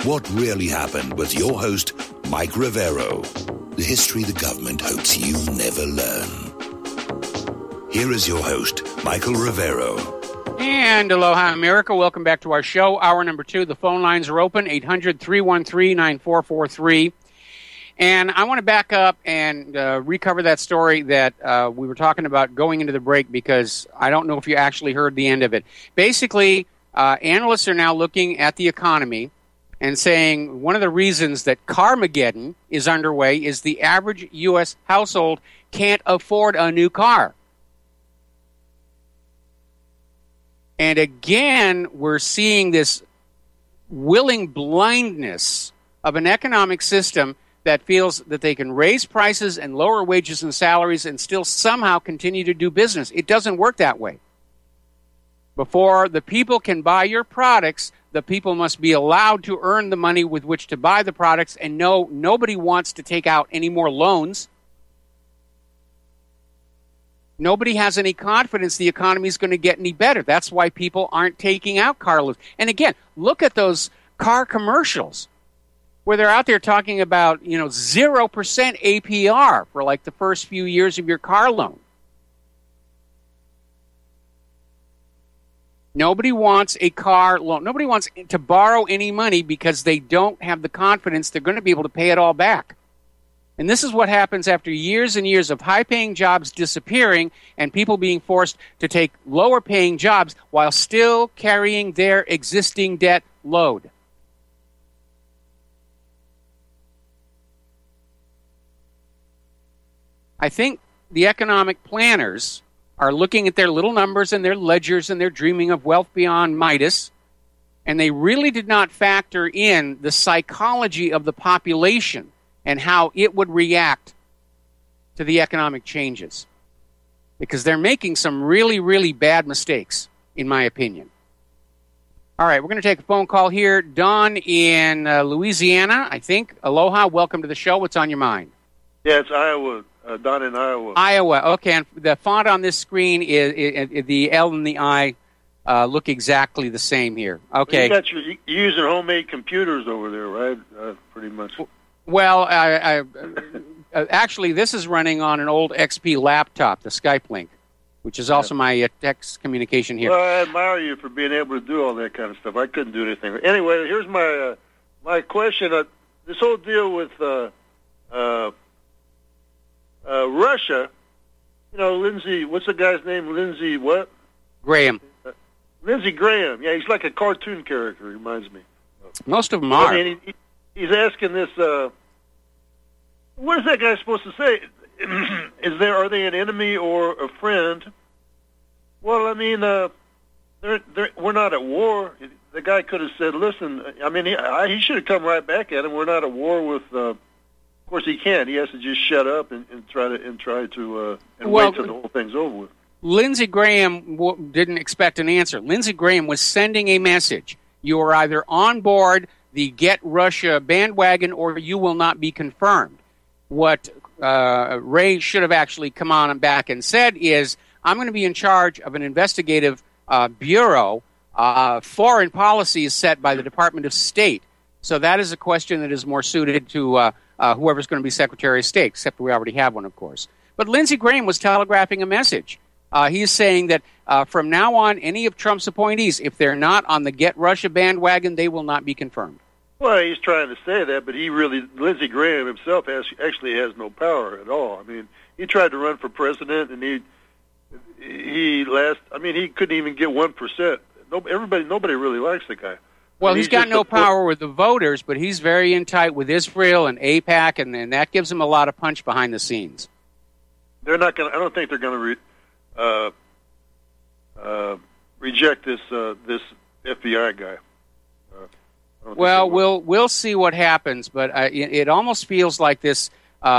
What really happened with your host, Mike Rivero. The history the government hopes you never learn. Here is your host, Michael Rivero. And aloha, America. Welcome back to our show. Hour number 2. The phone lines are open, 800-313-9443. And I want to back up and recover that story that we were talking about going into the break, because I don't know if you actually heard the end of it. Basically, analysts are now looking at the economy and saying one of the reasons that Carmageddon is underway is the average U.S. household can't afford a new car. And again, we're seeing this willing blindness of an economic system that feels that they can raise prices and lower wages and salaries and still somehow continue to do business. It doesn't work that way. Before the people can buy your products, the people must be allowed to earn the money with which to buy the products. And no, nobody wants to take out any more loans. Nobody has any confidence the economy is going to get any better. That's why people aren't taking out car loans. And again, look at those car commercials where they're out there talking about, 0% APR for like the first few years of your car loan. Nobody wants a car loan. Nobody wants to borrow any money because they don't have the confidence they're going to be able to pay it all back. And this is what happens after years and years of high-paying jobs disappearing and people being forced to take lower-paying jobs while still carrying their existing debt load. I think the economic planners are looking at their little numbers and their ledgers and they're dreaming of wealth beyond Midas, and they really did not factor in the psychology of the population and how it would react to the economic changes. Because they're making some really, really bad mistakes, in my opinion. All right, we're going to take a phone call here. Don in Louisiana, I think. Aloha, welcome to the show. What's on your mind? Yeah, it's Iowa. Don in Iowa. Iowa, okay. And the font on this screen is the L and the I look exactly the same here. Okay. You're using homemade computers over there, right? Pretty much. Well, actually, this is running on an old XP laptop, the Skype link, which is also my text communication here. Well, I admire you for being able to do all that kind of stuff. I couldn't do anything. Anyway, here's my question. This whole deal with Russia, Lindsey, what's the guy's name? Lindsey what? Graham. Lindsey Graham. Yeah, he's like a cartoon character, reminds me. Most of them are. I mean, he's asking this, what is that guy supposed to say? Are they an enemy or a friend? Well, I mean, we're not at war. The guy could have said, listen, I mean, he should have come right back at him. We're not at war with, of course he can't. He has to just shut up and wait till the whole thing's over with. Lindsey Graham didn't expect an answer. Lindsey Graham was sending a message. You are either on board the Get Russia bandwagon or you will not be confirmed. What Ray should have actually come on back and said is, I'm going to be in charge of an investigative bureau. Foreign policy is set by the Department of State. So that is a question that is more suited to whoever's going to be Secretary of State, except we already have one, of course. But Lindsey Graham was telegraphing a message. He's saying that from now on, any of Trump's appointees, if they're not on the Get Russia bandwagon, they will not be confirmed. Well, he's trying to say that, but Lindsey Graham himself actually has no power at all. I mean, he tried to run for president, and he couldn't even get 1%. Nobody really likes the guy. Well, he's got no power with the voters, but he's very in tight with Israel and AIPAC, and that gives him a lot of punch behind the scenes. They're not going. I don't think they're going to reject this FBI guy. Well, we'll see what happens, but it almost feels like this,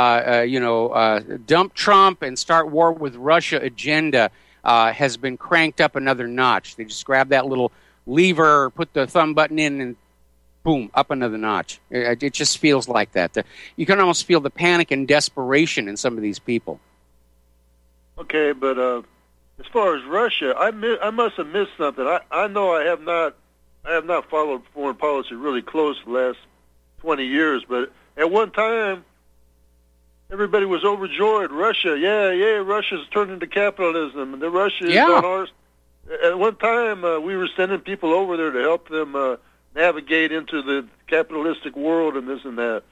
dump Trump and start war with Russia agenda has been cranked up another notch. They just grab that little lever, put the thumb button in, and boom, up another notch. It just feels like that. You can almost feel the panic and desperation in some of these people. Okay, but as far as Russia, I must have missed something. I know I have not I have not followed foreign policy really close the last 20 years, but at one time, everybody was overjoyed. Russia, Russia's turned into capitalism, and Russia is on ours. At one time, we were sending people over there to help them navigate into the capitalistic world and this and that.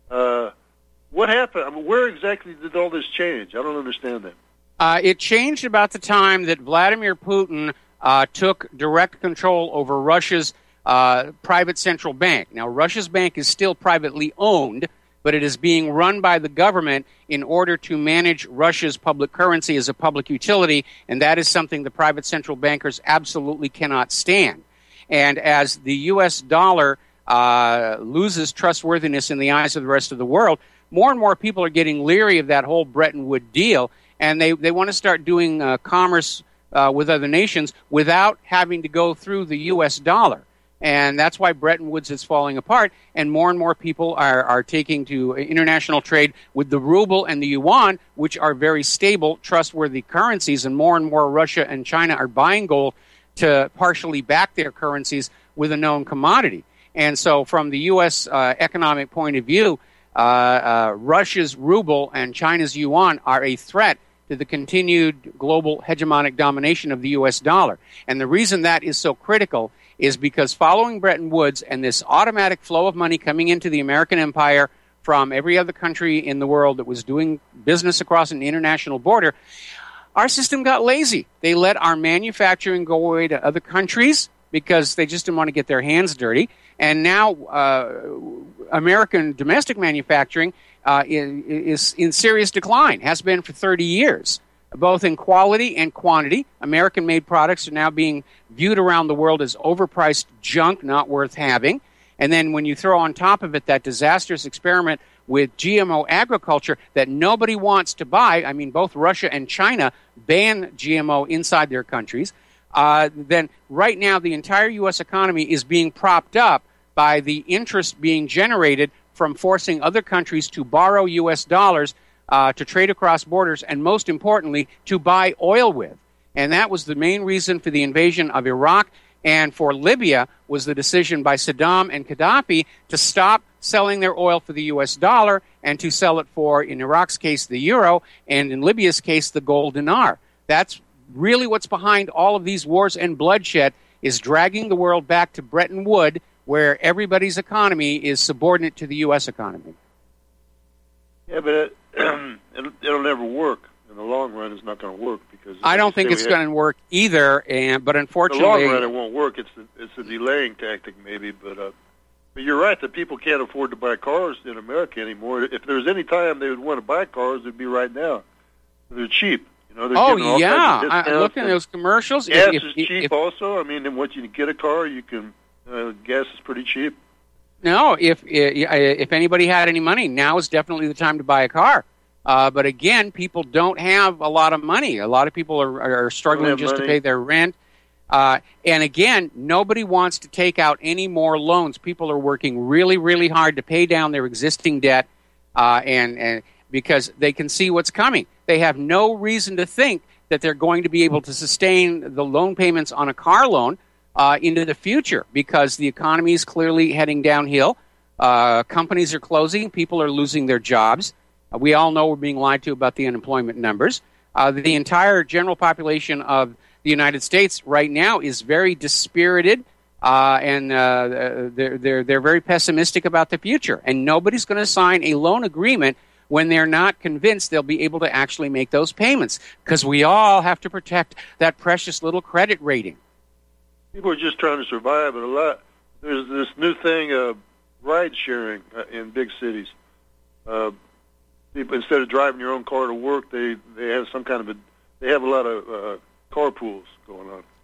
What happened? I mean, where exactly did all this change? I don't understand that. It changed about the time that Vladimir Putin took direct control over Russia's private central bank. Now, Russia's bank is still privately owned, but it is being run by the government in order to manage Russia's public currency as a public utility, and that is something the private central bankers absolutely cannot stand. And as the U.S. dollar loses trustworthiness in the eyes of the rest of the world, more and more people are getting leery of that whole Bretton Woods deal, and they want to start doing commerce with other nations without having to go through the U.S. dollar. And that's why Bretton Woods is falling apart, and more people are taking to international trade with the ruble and the yuan, which are very stable, trustworthy currencies, and more Russia and China are buying gold to partially back their currencies with a known commodity. And so from the U.S. Economic point of view, Russia's ruble and China's yuan are a threat to the continued global hegemonic domination of the U.S. dollar. And the reason that is so critical is because following Bretton Woods and this automatic flow of money coming into the American empire from every other country in the world that was doing business across an international border, our system got lazy. They let our manufacturing go away to other countries because they just didn't want to get their hands dirty. And now American domestic manufacturing is in serious decline, has been for 30 years. Both in quality and quantity, American-made products are now being viewed around the world as overpriced junk, not worth having. And then when you throw on top of it that disastrous experiment with GMO agriculture that nobody wants to buy, I mean, both Russia and China ban GMO inside their countries, then right now the entire U.S. economy is being propped up by the interest being generated from forcing other countries to borrow U.S. dollars to trade across borders, and most importantly, to buy oil with. And that was the main reason for the invasion of Iraq, and for Libya was the decision by Saddam and Gaddafi to stop selling their oil for the U.S. dollar and to sell it for, in Iraq's case, the euro, and in Libya's case, the gold dinar. That's really what's behind all of these wars and bloodshed, is dragging the world back to Bretton Woods, where everybody's economy is subordinate to the U.S. economy. Yeah, but it'll never work. In the long run, it's not going to work because I don't think it's going to work either. But unfortunately, in the long run, it won't work. It's a delaying tactic, maybe. But you're right that people can't afford to buy cars in America anymore. If there's any time they would want to buy cars, it'd be right now. They're cheap. You know, they're getting all kinds of discounts. Look at those commercials. Gas is cheap also. I mean, once you get a car, you can. Gas is pretty cheap. No, if anybody had any money, now is definitely the time to buy a car. But again, people don't have a lot of money. A lot of people are struggling just to pay their rent. And again, nobody wants to take out any more loans. People are working really, really hard to pay down their existing debt, and because they can see what's coming. They have no reason to think that they're going to be able to sustain the loan payments on a car loan into the future, because the economy is clearly heading downhill. Companies are closing. People are losing their jobs. We all know we're being lied to about the unemployment numbers. The entire general population of the United States right now is very dispirited, and they're very pessimistic about the future. And nobody's going to sign a loan agreement when they're not convinced they'll be able to actually make those payments, because we all have to protect that precious little credit rating. People are just trying to survive, but there's this new thing, ride sharing in big cities. People, instead of driving your own car to work, they have some kind of they have a lot of carpools going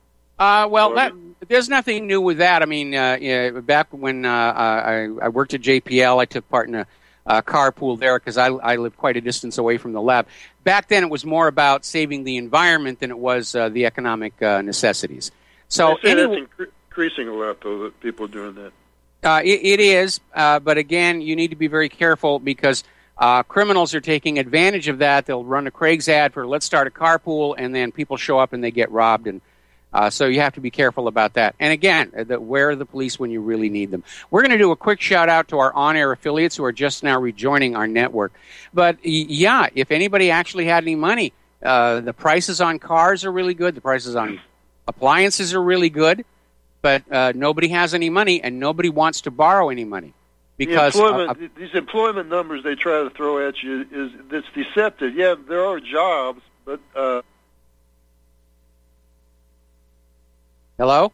on. There's nothing new with that. I mean, back when I worked at JPL, I took part in a carpool there because I lived quite a distance away from the lab. Back then, it was more about saving the environment than it was the economic necessities. So that's increasing a lot, though, that people are doing that. It is, but again, you need to be very careful because criminals are taking advantage of that. They'll run a Craig's ad for "let's start a carpool," and then people show up and they get robbed. And So you have to be careful about that. And again, where are the police when you really need them? We're going to do a quick shout out to our on-air affiliates who are just now rejoining our network. But yeah, if anybody actually had any money, the prices on cars are really good. The prices on appliances are really good. But nobody has any money, and nobody wants to borrow any money. Because these employment numbers they try to throw at you, it's deceptive. Yeah, there are jobs, but... Hello?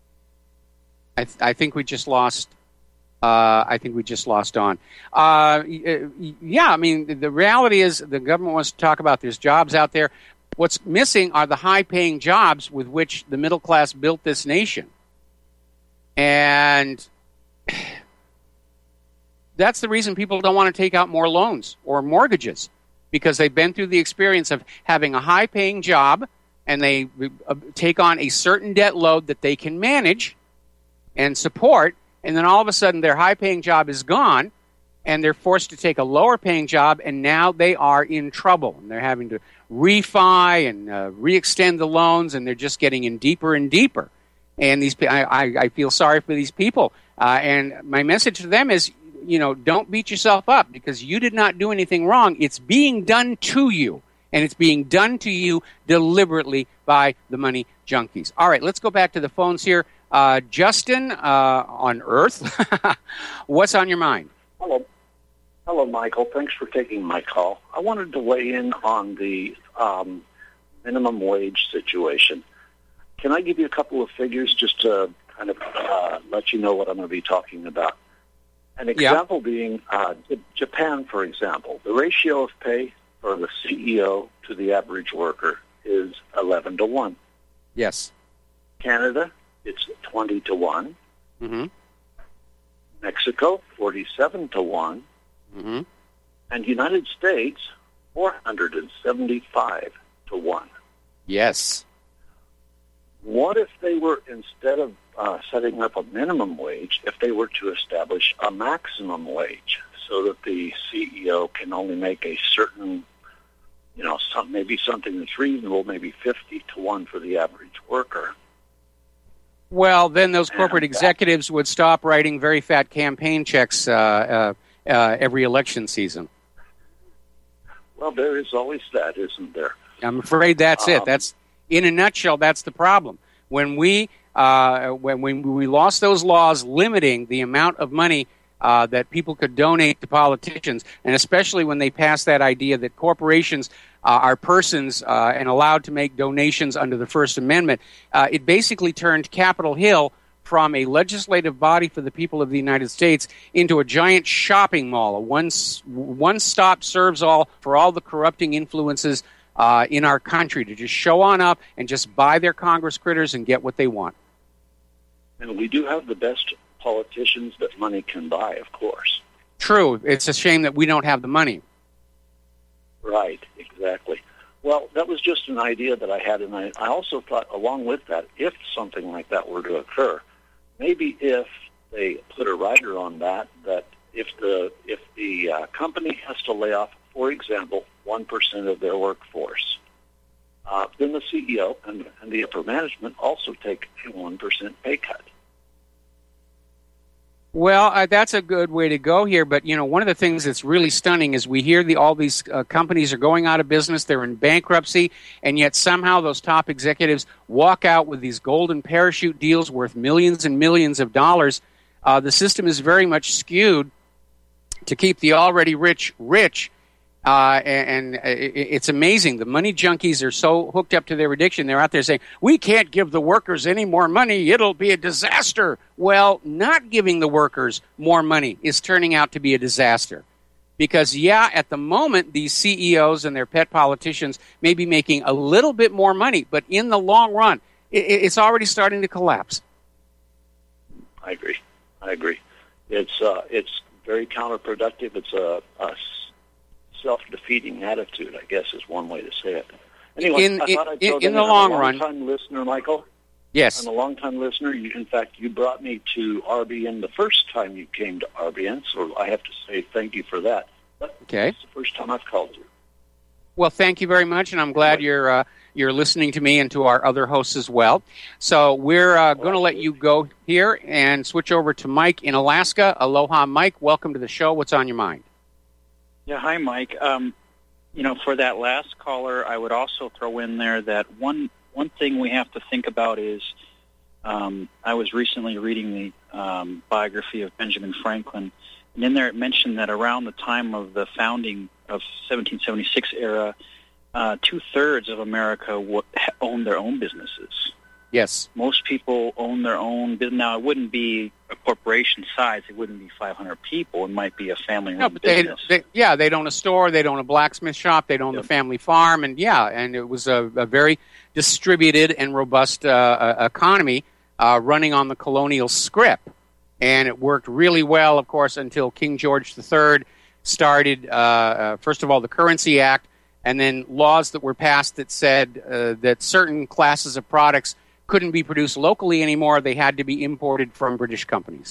I think we just lost. I think we just lost Dawn. Yeah, I mean, the reality is the government wants to talk about there's jobs out there. What's missing are the high-paying jobs with which the middle class built this nation. And that's the reason people don't want to take out more loans or mortgages, because they've been through the experience of having a high-paying job, and they take on a certain debt load that they can manage and support, and then all of a sudden their high-paying job is gone, and they're forced to take a lower-paying job, and now they are in trouble. And they're having to refi and re-extend the loans, and they're just getting in deeper and deeper. And I feel sorry for these people. And my message to them is, don't beat yourself up, because you did not do anything wrong. It's being done to you. And it's being done to you deliberately by the money junkies. All right, let's go back to the phones here. Justin on Earth, what's on your mind? Hello, Michael. Thanks for taking my call. I wanted to weigh in on the minimum wage situation. Can I give you a couple of figures just to kind of let you know what I'm going to be talking about? An example being Japan, for example. The ratio of pay for the CEO to the average worker is 11 to 1. Yes. Canada, it's 20 to 1. Mm-hmm. Mexico, 47 to 1. Mm-hmm. And United States, 475 to 1. Yes. What if they were, instead of setting up a minimum wage, if they were to establish a maximum wage so that the CEO can only make a certain, maybe something that's reasonable, maybe 50 to 1 for the average worker? Well, then those corporate executives would stop writing very fat campaign checks every election season. Well, there is always that, isn't there? I'm afraid that's it. That's, in a nutshell, that's the problem. When we lost those laws limiting the amount of money that people could donate to politicians, and especially when they passed that idea that corporations are persons and allowed to make donations under the First Amendment, it basically turned Capitol Hill from a legislative body for the people of the United States into a giant shopping mall, a one-stop serves all for all the corrupting influences in our country to just show on up and just buy their Congress critters and get what they want. And we do have the best politicians that money can buy, of course. True. It's a shame that we don't have the money. Right, exactly. Well, that was just an idea that I had, and I also thought, along with that, if something like that were to occur, maybe if they put a rider on that if the company has to lay off, for example, 1% of their workforce, then the CEO and the upper management also take a 1% pay cut. Well, that's a good way to go here. But, one of the things that's really stunning is we hear all these companies are going out of business. They're in bankruptcy. And yet somehow those top executives walk out with these golden parachute deals worth millions and millions of dollars. The system is very much skewed to keep the already rich rich. And it's amazing. The money junkies are so hooked up to their addiction. They're out there saying, we can't give the workers any more money. It'll be a disaster. Well, not giving the workers more money is turning out to be a disaster. Because, at the moment, these CEOs and their pet politicians may be making a little bit more money. But in the long run, it's already starting to collapse. I agree. It's very counterproductive. It's a self-defeating attitude, I guess, is one way to say it. Anyway, I thought I'd tell in the long run, I'm a long-time listener, Michael. Yes. I'm a long-time listener. In fact, you brought me to RBN the first time you came to RBN, so I have to say thank you for that. But okay. It's the first time I've called you. Well, thank you very much, and I'm glad you're You're listening to me and to our other hosts as well. So we're going to let you go here and switch over to Mike in Alaska. Aloha, Mike. Welcome to the show. What's on your mind? Yeah, hi, Mike. For that last caller, I would also throw in there that one thing we have to think about is I was recently reading the biography of Benjamin Franklin, and in there it mentioned that around the time of the founding of 1776 era, 2/3 of America owned their own businesses. Yes. Most people own their own business. Now, it wouldn't be a corporation size. It wouldn't be 500 people. It might be a family-run business. They'd own a store. They'd own a blacksmith shop. They'd own the family farm. And, and it was a very distributed and robust economy running on the colonial script. And it worked really well, of course, until King George III started, first of all, the Currency Act, and then laws that were passed that said that certain classes of products couldn't be produced locally anymore. They had to be imported from British companies.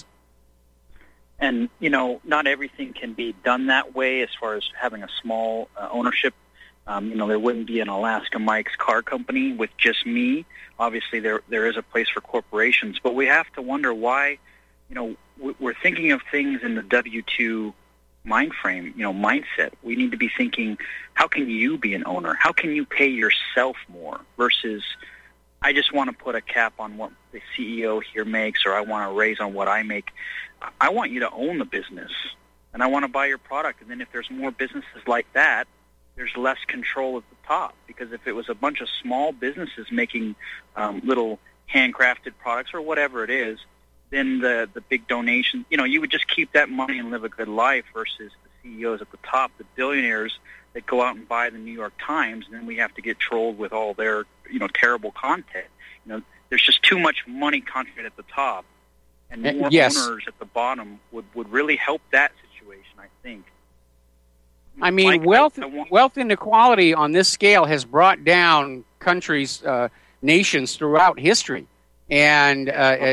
And, not everything can be done that way as far as having a small ownership. There wouldn't be an Alaska Mike's car company with just me. Obviously, there is a place for corporations. But we have to wonder why, we're thinking of things in the W-2 mind frame, mindset. We need to be thinking, how can you be an owner? How can you pay yourself more versus I just want to put a cap on what the CEO here makes, or I want to raise on what I make. I want you to own the business, and I want to buy your product. And then if there's more businesses like that, there's less control at the top. Because if it was a bunch of small businesses making little handcrafted products or whatever it is, then the big donation, you would just keep that money and live a good life versus the CEOs at the top, the billionaires that go out and buy the New York Times, and then we have to get trolled with all their, terrible content. There's just too much money concentrated at the top, and more owners at the bottom would really help that situation, I think. I mean, wealth inequality on this scale has brought down countries, nations throughout history, and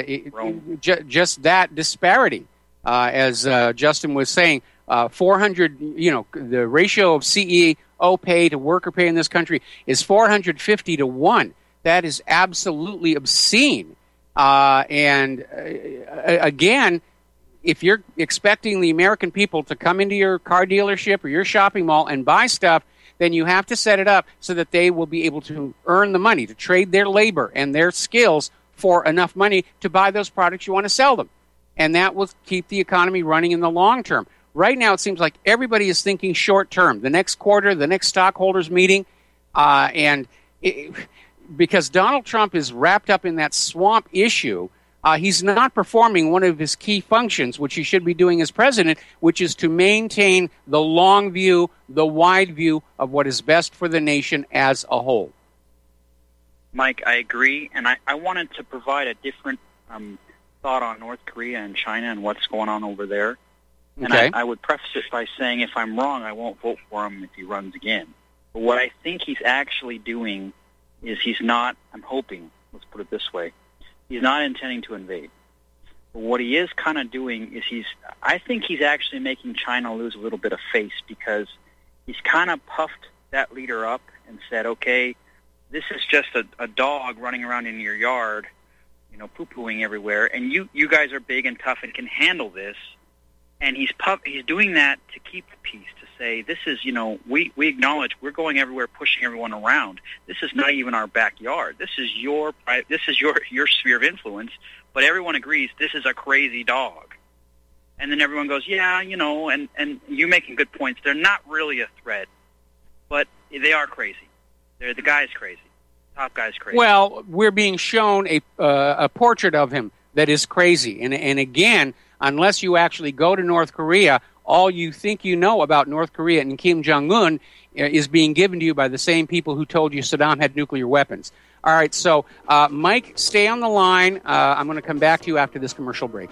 just that disparity, as Justin was saying. 400, the ratio of CEO pay to worker pay in this country is 450 to 1. That is absolutely obscene. Again, if you're expecting the American people to come into your car dealership or your shopping mall and buy stuff, then you have to set it up so that they will be able to earn the money, to trade their labor and their skills for enough money to buy those products you want to sell them. And that will keep the economy running in the long term. Right now, it seems like everybody is thinking short term, the next quarter, the next stockholders meeting, because Donald Trump is wrapped up in that swamp issue, he's not performing one of his key functions, which he should be doing as president, which is to maintain the long view, the wide view of what is best for the nation as a whole. Mike, I agree, and I wanted to provide a different thought on North Korea and China and what's going on over there. And okay. I would preface it by saying if I'm wrong, I won't vote for him if he runs again. But what I think he's actually doing is he's not, I'm hoping, let's put it this way, he's not intending to invade. But what he is kind of doing is I think he's actually making China lose a little bit of face because he's kind of puffed that leader up and said, okay, this is just a dog running around in your yard, poo-pooing everywhere, and you guys are big and tough and can handle this. And he's doing that to keep the peace, to say, this is, we acknowledge we're going everywhere, pushing everyone around. This is not even our backyard. This is your sphere of influence, but everyone agrees this is a crazy dog. And then everyone goes, yeah, and you're making good points. They're not really a threat, but they are crazy. The guy's crazy. Top guy's crazy. Well, we're being shown a portrait of him that is crazy. And again, unless you actually go to North Korea, all you think you know about North Korea and Kim Jong-un is being given to you by the same people who told you Saddam had nuclear weapons. All right, so Mike, stay on the line. I'm going to come back to you after this commercial break.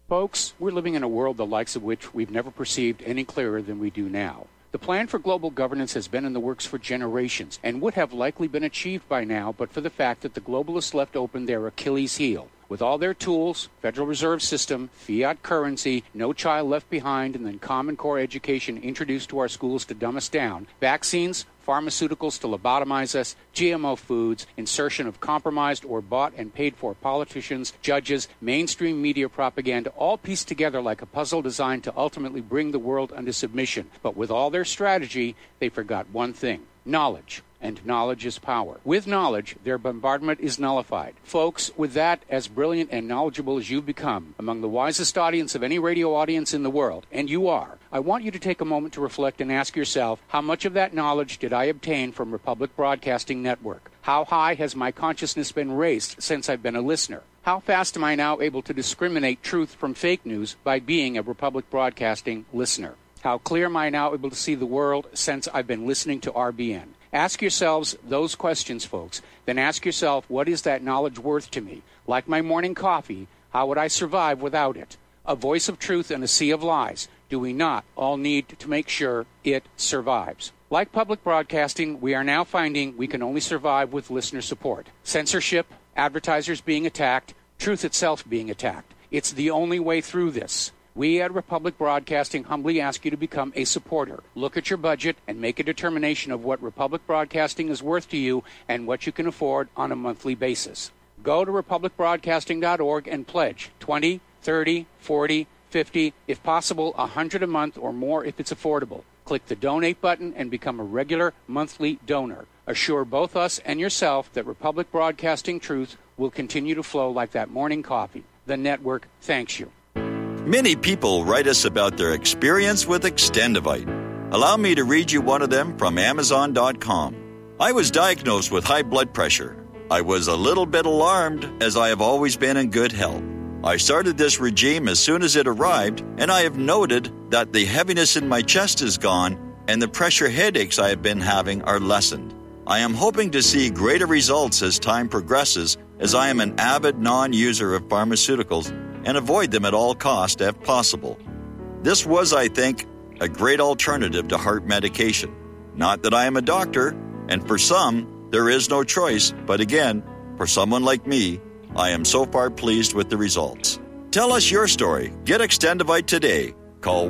Folks, we're living in a world the likes of which we've never perceived any clearer than we do now. The plan for global governance has been in the works for generations and would have likely been achieved by now but for the fact that the globalists left open their Achilles heel. With all their tools, Federal Reserve System, fiat currency, no child left behind, and then Common Core education introduced to our schools to dumb us down, vaccines, pharmaceuticals to lobotomize us, GMO foods, insertion of compromised or bought and paid for politicians, judges, mainstream media propaganda, all pieced together like a puzzle designed to ultimately bring the world under submission. But with all their strategy, they forgot one thing: knowledge. And knowledge is power. With knowledge, their bombardment is nullified. Folks, with that, as brilliant and knowledgeable as you've become, among the wisest audience of any radio audience in the world, and you are, I want you to take a moment to reflect and ask yourself, how much of that knowledge did I obtain from Republic Broadcasting Network? How high has my consciousness been raised since I've been a listener? How fast am I now able to discriminate truth from fake news by being a Republic Broadcasting listener? How clear am I now able to see the world since I've been listening to RBN? Ask yourselves those questions, folks. Then ask yourself, what is that knowledge worth to me? Like my morning coffee, how would I survive without it? A voice of truth in a sea of lies. Do we not all need to make sure it survives? Like public broadcasting, we are now finding we can only survive with listener support. Censorship, advertisers being attacked, truth itself being attacked. It's the only way through this. We at Republic Broadcasting humbly ask you to become a supporter. Look at your budget and make a determination of what Republic Broadcasting is worth to you and what you can afford on a monthly basis. Go to republicbroadcasting.org and pledge $20, $30, $40, $50, if possible, $100 a month or more if it's affordable. Click the donate button and become a regular monthly donor. Assure both us and yourself that Republic Broadcasting truth will continue to flow like that morning coffee. The network thanks you. Many people write us about their experience with Extendivite. Allow me to read you one of them from Amazon.com. I was diagnosed with high blood pressure. I was a little bit alarmed as I have always been in good health. I started this regime as soon as it arrived, and I have noted that the heaviness in my chest is gone and the pressure headaches I have been having are lessened. I am hoping to see greater results as time progresses, as I am an avid non-user of pharmaceuticals and avoid them at all costs if possible. This was, I think, a great alternative to heart medication. Not that I am a doctor, and for some, there is no choice, but again, for someone like me, I am so far pleased with the results. Tell us your story. Get Extendivite today. Call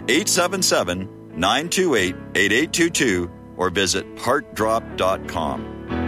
1-877-928-8822 or visit heartdrop.com.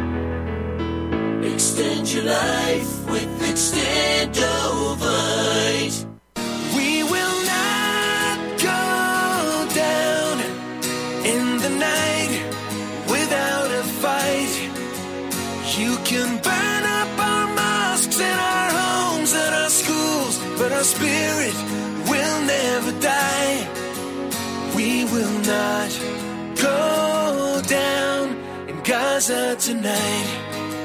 Extend your life with Extendivite. We will not go down in the night without a fight. You can burn up our mosques and our homes and our schools, but our spirit will never die. We will not go down in Gaza tonight.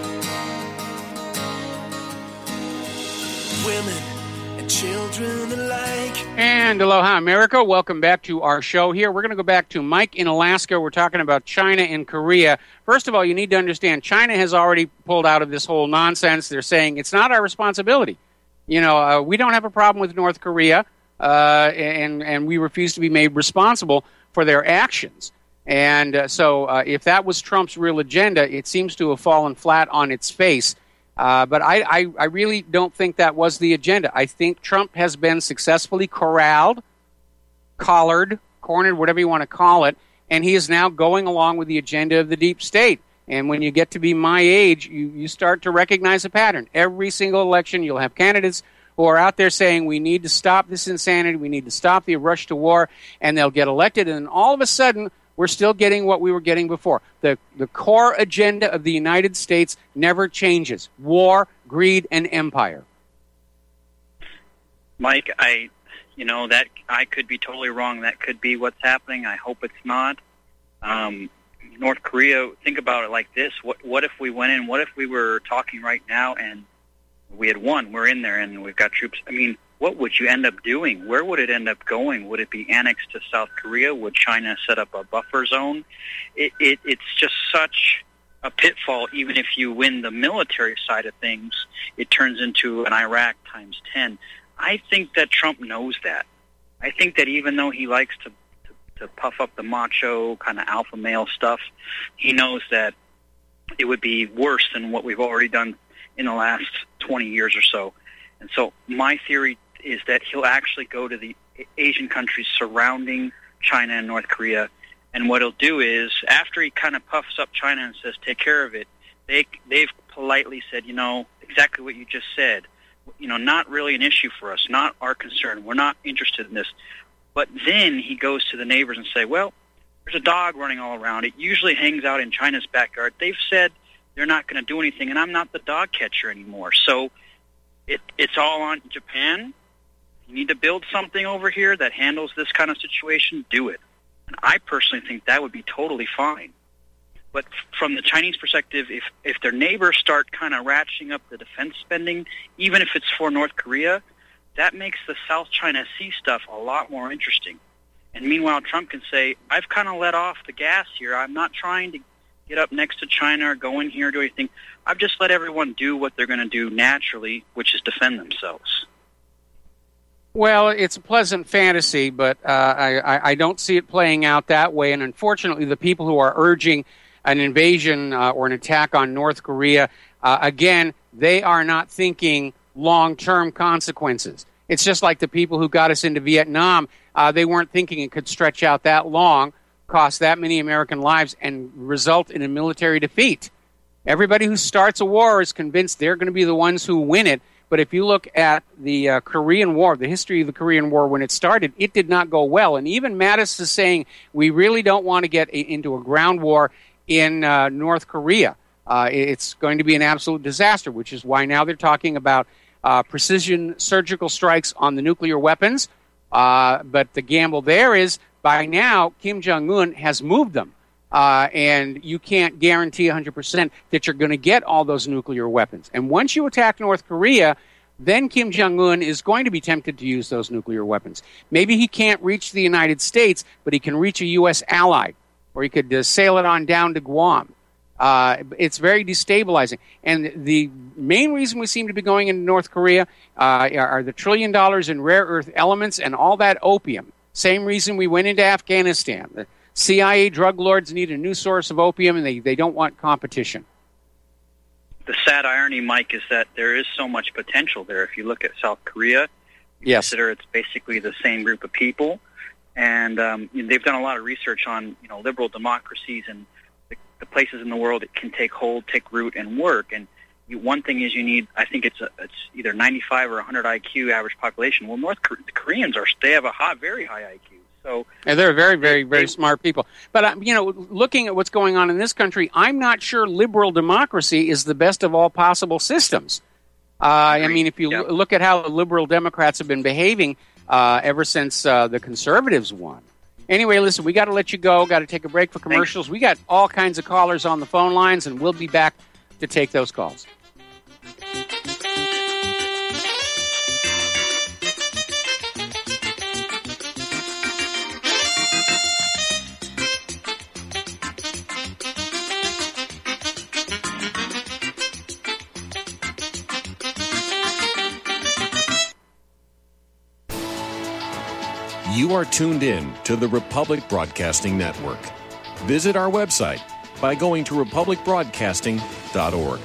Women and children alike. And aloha, America. Welcome back to our show here. We're going to go back to Mike in Alaska. We're talking about China and Korea. First of all, you need to understand China has already pulled out of this whole nonsense. They're saying it's not our responsibility. You know, we don't have a problem with North Korea, and we refuse to be made responsible for their actions. And so if that was Trump's real agenda, it seems to have fallen flat on its face. But I really don't think that was the agenda. I think Trump has been successfully corralled, cornered, whatever you want to call it, and he is now going along with the agenda of the deep state. And when you get to be my age, you start to recognize a pattern. Every single election, you'll have candidates who are out there saying, we need to stop this insanity, we need to stop the rush to war, and they'll get elected, and then all of a sudden, we're still getting what we were getting before. The core agenda of the United States never changes. War, greed, and empire. Mike, I could be totally wrong. That could be what's happening. I hope it's not. North Korea, think about it like this. What if we went in? What if we were talking right now and we had won? We're in there and we've got troops. I mean, what would you end up doing? Where would it end up going? Would it be annexed to South Korea? Would China set up a buffer zone? It's just such a pitfall. Even if you win the military side of things, it turns into an Iraq times 10. I think that Trump knows that. I think that even though he likes to puff up the macho kind of alpha male stuff, he knows that it would be worse than what we've already done in the last 20 years or so. And so my theory is that he'll actually go to the Asian countries surrounding China and North Korea, and what he'll do is, after he kind of puffs up China and says, take care of it, they've politely said, exactly what you just said, not really an issue for us, not our concern, we're not interested in this. But then he goes to the neighbors and say, well, there's a dog running all around. It usually hangs out in China's backyard. They've said they're not going to do anything, and I'm not the dog catcher anymore. So it's all on Japan. You need to build something over here that handles this kind of situation, do it. And I personally think that would be totally fine. But from the Chinese perspective, if their neighbors start kind of ratcheting up the defense spending, even if it's for North Korea, that makes the South China Sea stuff a lot more interesting. And meanwhile, Trump can say, I've kind of let off the gas here. I'm not trying to get up next to China or go in here or do anything. I've just let everyone do what they're going to do naturally, which is defend themselves. Well, it's a pleasant fantasy, but I don't see it playing out that way. And unfortunately, the people who are urging an invasion or an attack on North Korea, again, they are not thinking long-term consequences. It's just like the people who got us into Vietnam. They weren't thinking it could stretch out that long, cost that many American lives, and result in a military defeat. Everybody who starts a war is convinced they're going to be the ones who win it. But if you look at the Korean War, the history of the Korean War when it started, it did not go well. And even Mattis is saying we really don't want to get into a ground war in North Korea. It's going to be an absolute disaster, which is why now they're talking about precision surgical strikes on the nuclear weapons. But the gamble there is, by now, Kim Jong-un has moved them. And you can't guarantee 100% that you're going to get all those nuclear weapons. And once you attack North Korea, then Kim Jong-un is going to be tempted to use those nuclear weapons. Maybe he can't reach the United States, but he can reach a U.S. ally, or he could sail it on down to Guam. It's very destabilizing. And the main reason we seem to be going into North Korea are the $1 trillion in rare earth elements and all that opium. Same reason we went into Afghanistan. The CIA drug lords need a new source of opium, and they don't want competition. The sad irony, Mike, is that there is so much potential there. If you look at South Korea, consider it's basically the same group of people. And they've done a lot of research on liberal democracies and the places in the world it can take hold, take root, and work. And one thing is you need, I think it's either 95 or 100 IQ average population. Well, the Koreans they have a very high IQ. So and they're very, very, very smart people. But looking at what's going on in this country, I'm not sure liberal democracy is the best of all possible systems. I mean, if you look at how the liberal Democrats have been behaving ever since the conservatives won. Anyway, listen, we got to let you go. Got to take a break for commercials. Thanks. We got all kinds of callers on the phone lines, and we'll be back to take those calls. You are tuned in to the Republic Broadcasting Network. Visit our website by going to republicbroadcasting.org.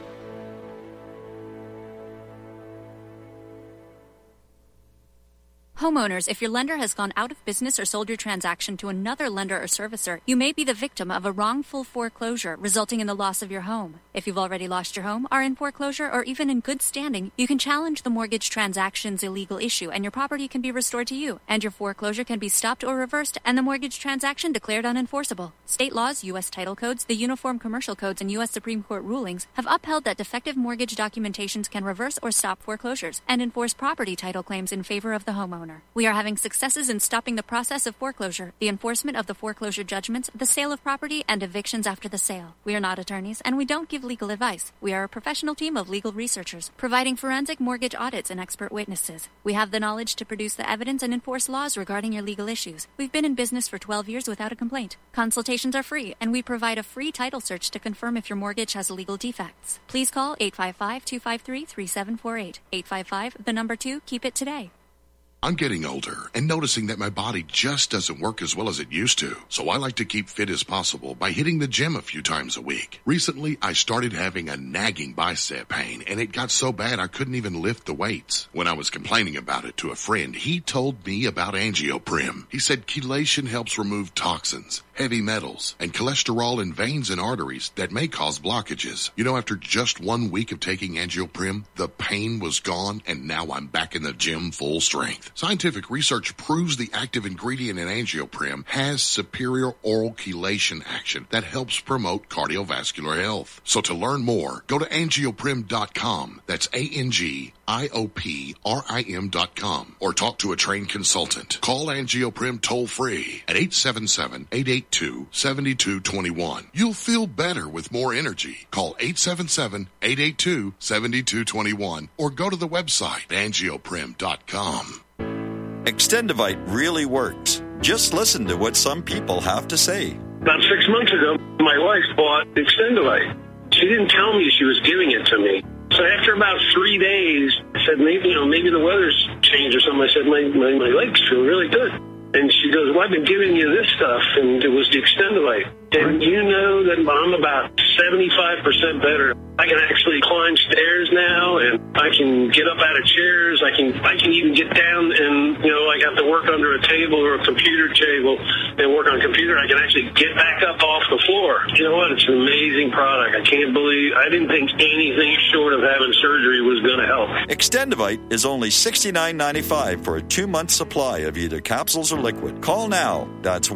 Homeowners, if your lender has gone out of business or sold your transaction to another lender or servicer, you may be the victim of a wrongful foreclosure, resulting in the loss of your home. If you've already lost your home, are in foreclosure, or even in good standing, you can challenge the mortgage transaction's illegal issue, and your property can be restored to you, and your foreclosure can be stopped or reversed, and the mortgage transaction declared unenforceable. State laws, U.S. title codes, the Uniform Commercial Codes, and U.S. Supreme Court rulings have upheld that defective mortgage documentations can reverse or stop foreclosures and enforce property title claims in favor of the homeowner. owner. We are having successes in stopping the process of foreclosure, the enforcement of the foreclosure judgments, the sale of property, and evictions after the sale. We are not attorneys, and we don't give legal advice. We are a professional team of legal researchers, providing forensic mortgage audits and expert witnesses. We have the knowledge to produce the evidence and enforce laws regarding your legal issues. We've been in business for 12 years without a complaint. Consultations are free, and we provide a free title search to confirm if your mortgage has legal defects. Please call 855-253-3748. 855, the number 2, keep it today. I'm getting older and noticing that my body just doesn't work as well as it used to. So I like to keep fit as possible by hitting the gym a few times a week. Recently, I started having a nagging bicep pain, and it got so bad I couldn't even lift the weights. When I was complaining about it to a friend, he told me about Angioprim. He said chelation helps remove toxins, heavy metals, and cholesterol in veins and arteries that may cause blockages. You know, after just 1 week of taking Angioprim, the pain was gone, and now I'm back in the gym full strength. Scientific research proves the active ingredient in Angioprim has superior oral chelation action that helps promote cardiovascular health. So to learn more, go to angioprim.com. That's ANGIOPRIM.com, or talk to a trained consultant. Call Angioprim toll-free at 877-882-7221. You'll feel better with more energy. Call 877-882-7221 or go to the website angioprim.com. Extendivite really works. Just listen to what some people have to say. About 6 months ago, my wife bought Extendivite. She didn't tell me she was giving it to me. So after about 3 days, I said, maybe the weather's changed or something. I said, my legs feel really good. And she goes, well, I've been giving you this stuff, and it was the Extendivite. And you know that I'm about 75% better. I can actually climb stairs now, and I can get up out of chairs. I can even get down and, I have to work under a table or a computer table and work on a computer. I can actually get back up off the floor. You know what? It's an amazing product. I didn't think anything short of having surgery was going to help. Extendivite is only $69.95 for a 2-month supply of either capsules or liquid. Call now. That's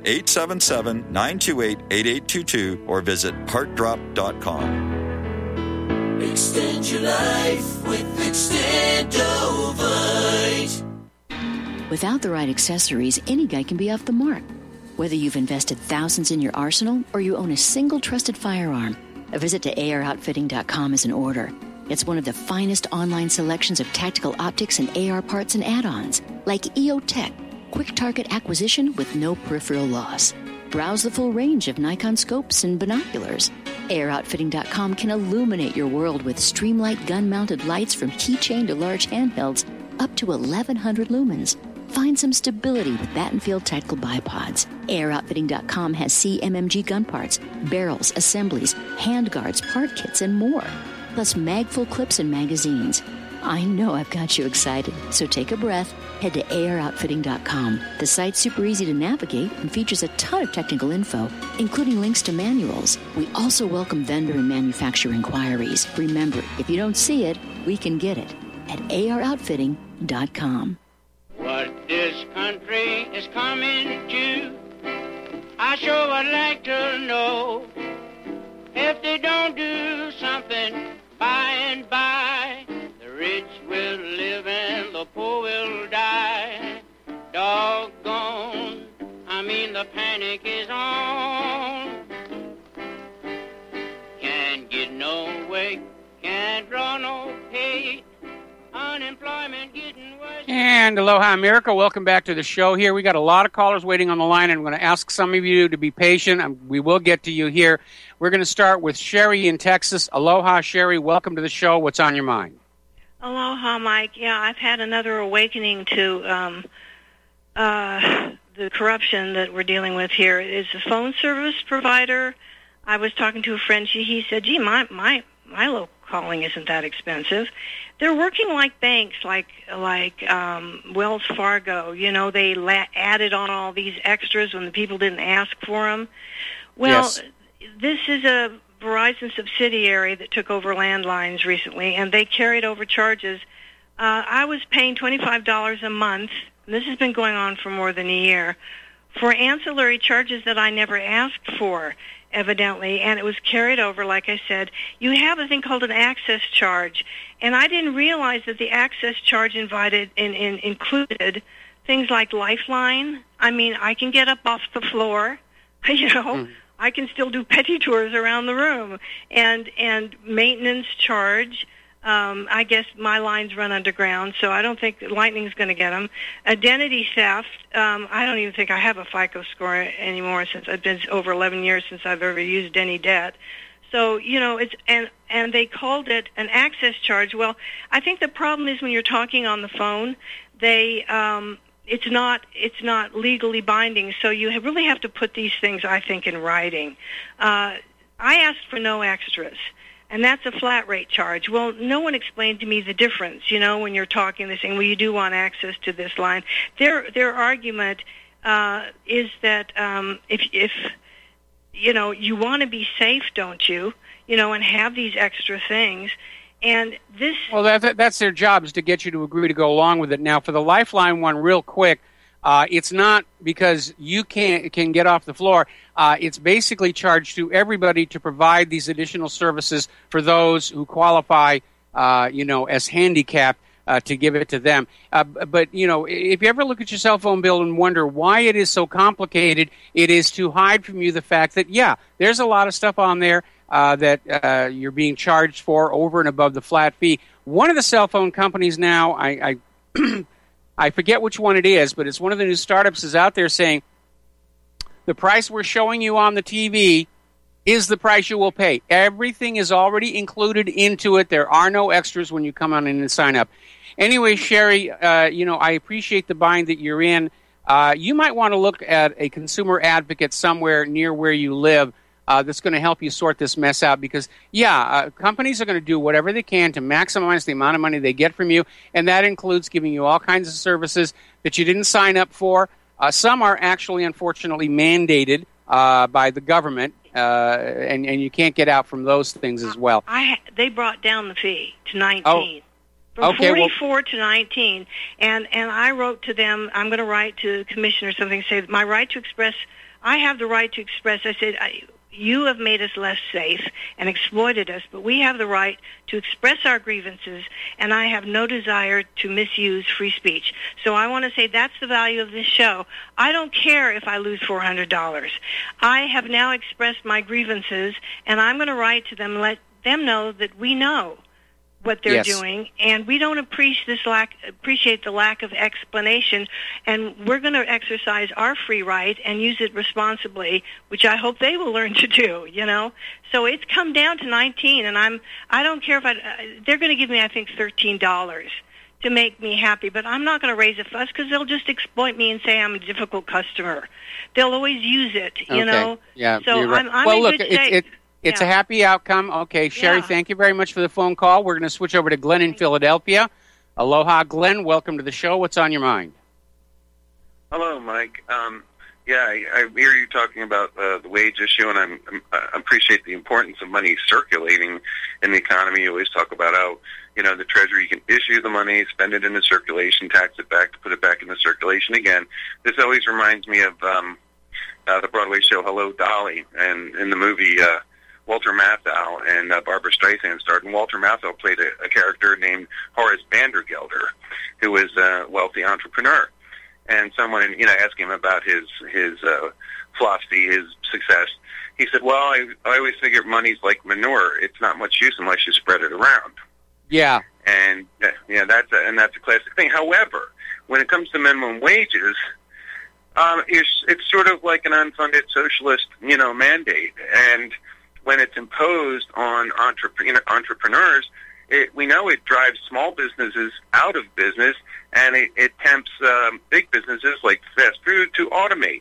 1-877-928-8822 or visit heartdrop.com. Extend your life with Extendovite. Without the right accessories, any guy can be off the mark. Whether you've invested thousands in your arsenal or you own a single trusted firearm, a visit to AROutfitting.com is in order. It's one of the finest online selections of tactical optics and AR parts and add-ons, like EOTech, quick target acquisition with no peripheral loss. Browse the full range of Nikon scopes and binoculars. AROutfitting.com can illuminate your world with Streamlight gun-mounted lights from keychain to large handhelds up to 1,100 lumens. Find some stability with Battenfield tactical bipods. AROutfitting.com has CMMG gun parts, barrels, assemblies, handguards, part kits, and more. Plus magful clips and magazines. I know I've got you excited, so take a breath. Head to AROutfitting.com. The site's super easy to navigate and features a ton of technical info, including links to manuals. We also welcome vendor and manufacturer inquiries. Remember, if you don't see it, we can get it at AROutfitting.com. What this country is coming to, I sure would like to know. If they don't do something by and by, the rich will live and the poor will die. Doggone, the panic is on. Can't get no way, can't draw no pay. Unemployment getting worse. And aloha, America. Welcome back to the show here. We got a lot of callers waiting on the line, and I'm going to ask some of you to be patient. We will get to you here. We're going to start with Sherry in Texas. Aloha, Sherry. Welcome to the show. What's on your mind? Aloha, Mike. Yeah, I've had another awakening to the corruption that we're dealing with here. It's a phone service provider. I was talking to a friend. He said, gee, my local calling isn't that expensive. They're working like banks, like Wells Fargo. You know, they added on all these extras when the people didn't ask for them. Well, yes. This is a Verizon subsidiary that took over landlines recently, and they carried over charges. I was paying $25 a month, and this has been going on for more than a year, for ancillary charges that I never asked for. evidently, and it was carried over, like I said. You have a thing called an access charge, and I didn't realize that the access charge included things like Lifeline. I mean, I can get up off the floor, I can still do petty tours around the room, and maintenance charge. I guess my lines run underground, so I don't think lightning's going to get them. Identity theft. I don't even think I have a FICO score anymore since I've been over 11 years since I've ever used any debt. So it's and they called it an access charge. Well, I think the problem is when you're talking on the phone, it's not legally binding. So you really have to put these things, I think, in writing. I asked for no extras. And that's a flat rate charge. Well, no one explained to me the difference, when you're talking, they're saying, well, you do want access to this line. Their argument is that if you want to be safe, don't you, and have these extra things. And this... Well, that's their job, is to get you to agree to go along with it. Now, for the Lifeline one, real quick, it's not because you can get off the floor. It's basically charged to everybody to provide these additional services for those who qualify, as handicapped, to give it to them. But if you ever look at your cell phone bill and wonder why it is so complicated, it is to hide from you the fact that, there's a lot of stuff on there that you're being charged for over and above the flat fee. One of the cell phone companies now, I forget which one it is, but it's one of the new startups is out there saying the price we're showing you on the TV is the price you will pay. Everything is already included into it. There are no extras when you come on in and sign up. Anyway, Sherry, I appreciate the bind that you're in. You might want to look at a consumer advocate somewhere near where you live that's going to help you sort this mess out because, companies are going to do whatever they can to maximize the amount of money they get from you, and that includes giving you all kinds of services that you didn't sign up for. Some are actually, unfortunately, mandated by the government, and you can't get out from those things as well. They brought down the fee to 19. From 44 to 19, and I wrote to them, I'm going to write to the commissioner or something, say my right to express, I have the right to express, I said, you have made us less safe and exploited us, but we have the right to express our grievances, and I have no desire to misuse free speech. So I want to say that's the value of this show. I don't care if I lose $400. I have now expressed my grievances, and I'm going to write to them and let them know that we know what they're doing, and we don't appreciate the lack of explanation, and we're going to exercise our free right and use it responsibly, which I hope they will learn to do, So it's come down to 19, and I don't care if they're going to give me, I think, $13 to make me happy, but I'm not going to raise a fuss because they'll just exploit me and say I'm a difficult customer. They'll always use it, Yeah, so you're right. I'm in good shape. It's a happy outcome. Okay, Sherry, thank you very much for the phone call. We're going to switch over to Glenn in Philadelphia. Aloha, Glenn. Welcome to the show. What's on your mind? Hello, Mike. I hear you talking about the wage issue, and I appreciate the importance of money circulating in the economy. You always talk about how, the Treasury can issue the money, spend it into circulation, tax it back to put it back into circulation again. This always reminds me of the Broadway show Hello, Dolly, and in the movie Walter Matthau and Barbara Streisand starred, and Walter Matthau played a character named Horace Vandergelder, who was a wealthy entrepreneur. And someone, asked him about his philosophy, his success. He said, well, I always figure money's like manure. It's not much use unless you spread it around. Yeah. And, that's a classic thing. However, when it comes to minimum wages, it's sort of like an unfunded socialist, mandate. And when it's imposed on entrepreneurs, we know it drives small businesses out of business, and it tempts big businesses like fast food to automate.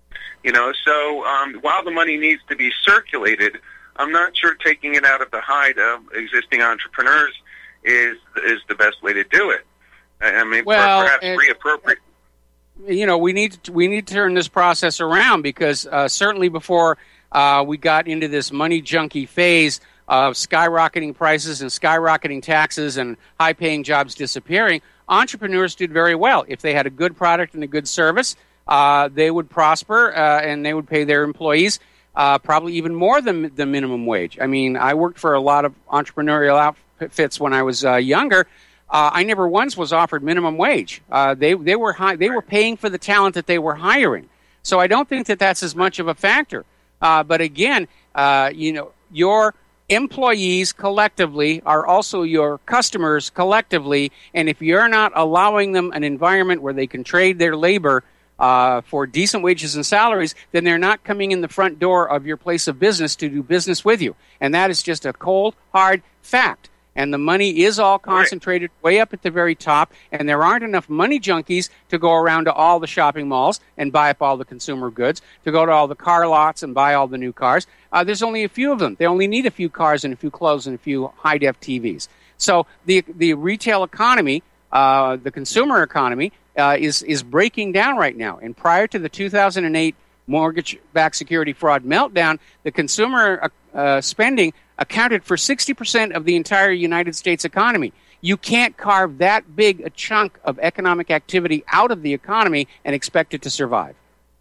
So while the money needs to be circulated, I'm not sure taking it out of the hide of existing entrepreneurs is the best way to do it. I mean, perhaps reappropriate. We need to turn this process around because certainly before we got into this money junkie phase of skyrocketing prices and skyrocketing taxes and high-paying jobs disappearing, entrepreneurs did very well. If they had a good product and a good service, they would prosper and they would pay their employees. probably even more than the minimum wage. I mean, I worked for a lot of entrepreneurial outfits when I was younger. I never once was offered minimum wage. They were paying for the talent that they were hiring. So I don't think that that's as much of a factor. But again, your employees collectively are also your customers collectively, and if you're not allowing them an environment where they can trade their labor for decent wages and salaries, then they're not coming in the front door of your place of business to do business with you. And that is just a cold, hard fact. And the money is all concentrated way up at the very top, and there aren't enough money junkies to go around to all the shopping malls and buy up all the consumer goods, to go to all the car lots and buy all the new cars. There's only a few of them. They only need a few cars and a few clothes and a few high-def TVs. So the retail economy, the consumer economy, is breaking down right now. And prior to the 2008 mortgage-backed security fraud meltdown, the consumer spending accounted for 60% of the entire United States economy. You can't carve that big a chunk of economic activity out of the economy and expect it to survive.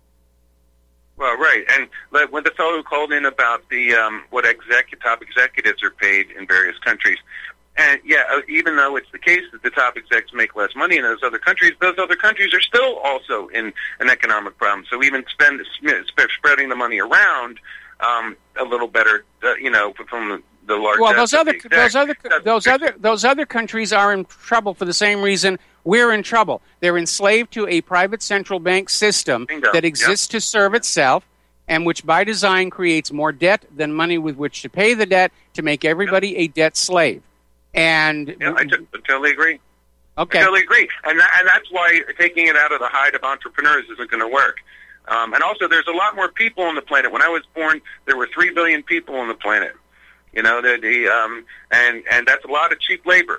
Well, right. And when the fellow called in about the what top executives are paid in various countries, and even though it's the case that the top execs make less money in those other countries are still also in an economic problem. So even spreading the money around a little better, from the large. Well, those other countries are in trouble for the same reason we're in trouble. They're enslaved to a private central bank system that exists to serve itself, and which by design creates more debt than money with which to pay the debt, to make everybody a debt slave. And I totally agree. Okay, I totally agree, and that's why taking it out of the hide of entrepreneurs isn't going to work. And also, there's a lot more people on the planet. When I was born, there were 3 billion people on the planet. And that's a lot of cheap labor.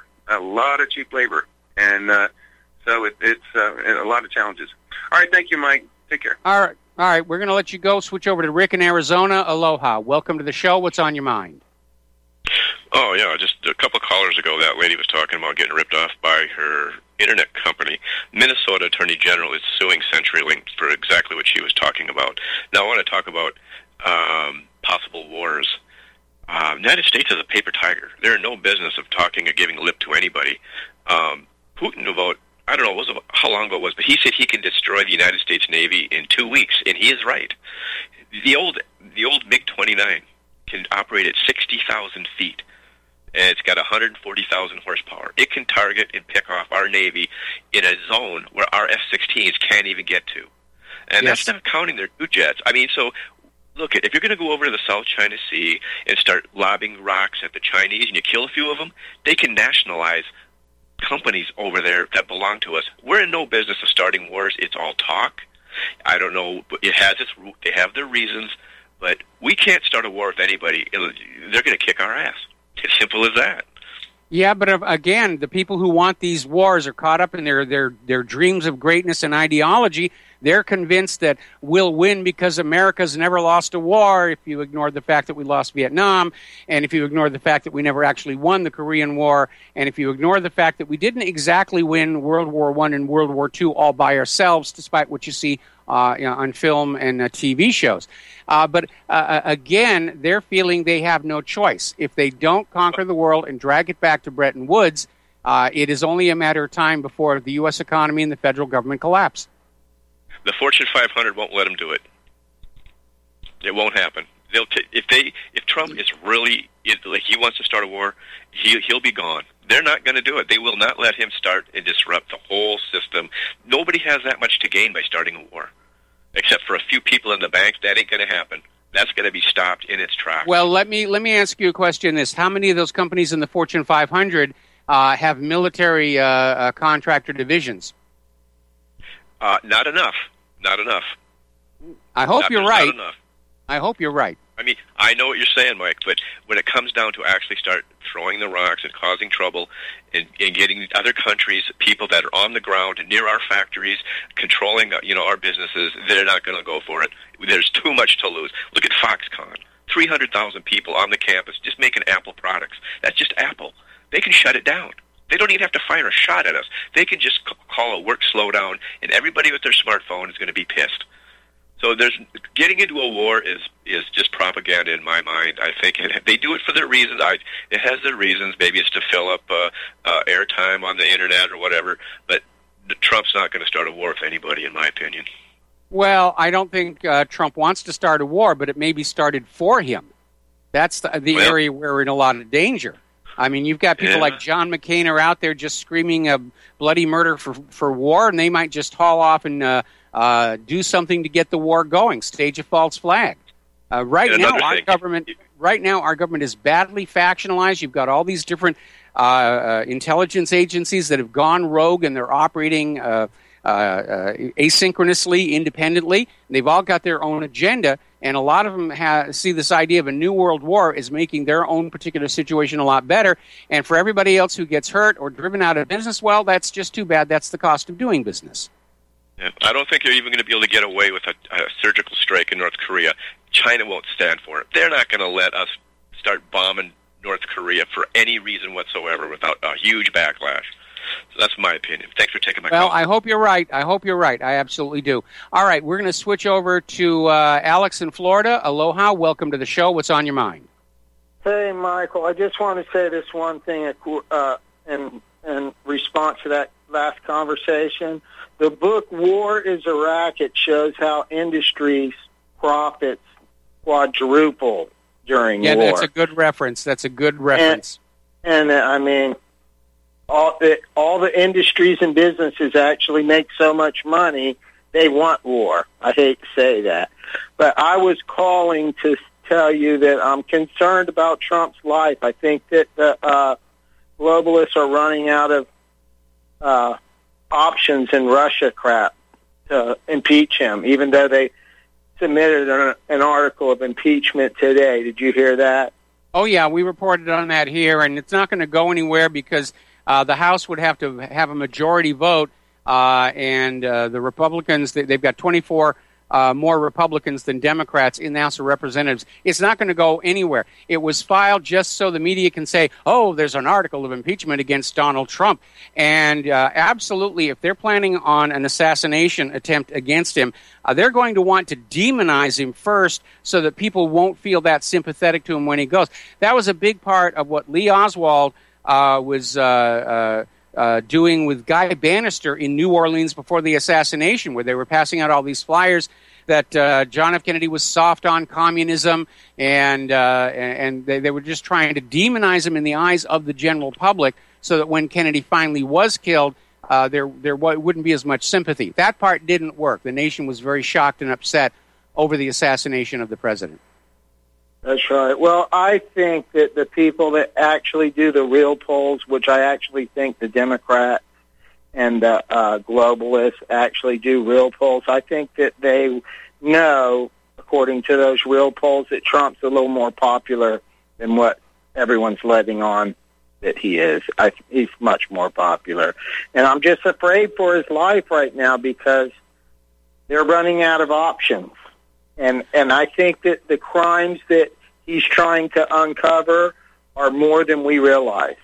And so it's a lot of challenges. All right, thank you, Mike. Take care. All right. We're going to let you go. Switch over to Rick in Arizona. Aloha. Welcome to the show. What's on your mind? Oh, yeah, just a couple of callers ago, that lady was talking about getting ripped off by her internet company. Minnesota Attorney General is suing CenturyLink for exactly what she was talking about. Now, I want to talk about possible wars. The United States is a paper tiger. They're in no business of talking or giving lip to anybody. Putin, about, I don't know how long ago it was, but he said he can destroy the United States Navy in 2 weeks, and he is right. The old MiG-29 can operate at 60,000 feet. And it's got 140,000 horsepower. It can target and pick off our Navy in a zone where our F-16s can't even get to. And that's not counting their new jets. I mean, so look, if you're going to go over to the South China Sea and start lobbing rocks at the Chinese and you kill a few of them, they can nationalize companies over there that belong to us. We're in no business of starting wars. It's all talk. I don't know. They have their reasons, but we can't start a war with anybody. They're going to kick our ass. As simple as that. Yeah, but again, the people who want these wars are caught up in their dreams of greatness and ideology. They're convinced that we'll win because America's never lost a war, if you ignore the fact that we lost Vietnam, and if you ignore the fact that we never actually won the Korean War, and if you ignore the fact that we didn't exactly win World War I and World War II all by ourselves, despite what you see on film and TV shows. But again, they're feeling they have no choice. If they don't conquer the world and drag it back to Bretton Woods, it is only a matter of time before the U.S. economy and the federal government collapse. The Fortune 500 won't let them do it. It won't happen. If Trump is really like he wants to start a war, he'll be gone. They're not going to do it. They will not let him start and disrupt the whole system. Nobody has that much to gain by starting a war, except for a few people in the banks. That ain't going to happen. That's going to be stopped in its tracks. Well, let me ask you a question. How many of those companies in the Fortune 500 have military contractor divisions? Not enough. Not enough. I hope you're right. Not enough. I hope you're right. I mean, I know what you're saying, Mike, but when it comes down to actually start throwing the rocks and causing trouble and getting other countries, people that are on the ground near our factories, controlling our businesses, they're not going to go for it. There's too much to lose. Look at Foxconn. 300,000 people on the campus just making Apple products. That's just Apple. They can shut it down. They don't even have to fire a shot at us. They can just call a work slowdown, and everybody with their smartphone is going to be pissed. So getting into a war is just propaganda in my mind. I think they do it for their reasons. It has their reasons. Maybe it's to fill up airtime on the internet or whatever. But Trump's not going to start a war with anybody, in my opinion. Well, I don't think Trump wants to start a war, but it may be started for him. That's the area where we're in a lot of danger. I mean, you've got people like John McCain are out there just screaming a bloody murder for war, and they might just haul off and do something to get the war going, stage a false flag. Right now, our government is badly factionalized. You've got all these different intelligence agencies that have gone rogue, and they're operating asynchronously, independently. They've all got their own agenda, and a lot of them see this idea of a new world war as making their own particular situation a lot better. And for everybody else who gets hurt or driven out of business, well, that's just too bad. That's the cost of doing business. Yeah, I don't think you're even going to be able to get away with a surgical strike in North Korea. China won't stand for it. They're not going to let us start bombing North Korea for any reason whatsoever without a huge backlash. So that's my opinion. Thanks for taking my call. Well, I hope you're right. I absolutely do. All right, we're going to switch over to Alex in Florida. Aloha. Welcome to the show. What's on your mind? Hey, Michael. I just want to say this one thing in response to that last conversation. The book War is a Racket shows how industries' profits quadruple during war. Yeah, that's a good reference. And I mean, all the industries and businesses actually make so much money, they want war. I hate to say that. But I was calling to tell you that I'm concerned about Trump's life. I think that the globalists are running out of options in Russia crap to impeach him, even though they submitted an article of impeachment today. Did you hear that? Oh, yeah, we reported on that here, and it's not going to go anywhere because the House would have to have a majority vote, and the Republicans, they've got 24 more Republicans than Democrats in the House of Representatives. It's not going to go anywhere. It was filed just so the media can say, oh, there's an article of impeachment against Donald Trump. And absolutely, if they're planning on an assassination attempt against him, they're going to want to demonize him first so that people won't feel that sympathetic to him when he goes. That was a big part of what Lee Oswald was doing with Guy Bannister in New Orleans before the assassination, where they were passing out all these flyers that John F. Kennedy was soft on communism, and they were just trying to demonize him in the eyes of the general public so that when Kennedy finally was killed, there wouldn't be as much sympathy. That part didn't work. The nation was very shocked and upset over the assassination of the president. That's right. Well, I think that the people that actually do the real polls, which I actually think the Democrats and the globalists actually do real polls, I think that they know, according to those real polls, that Trump's a little more popular than what everyone's letting on that he is. He's much more popular. And I'm just afraid for his life right now because they're running out of options. And I think that the crimes that he's trying to uncover are more than we realize.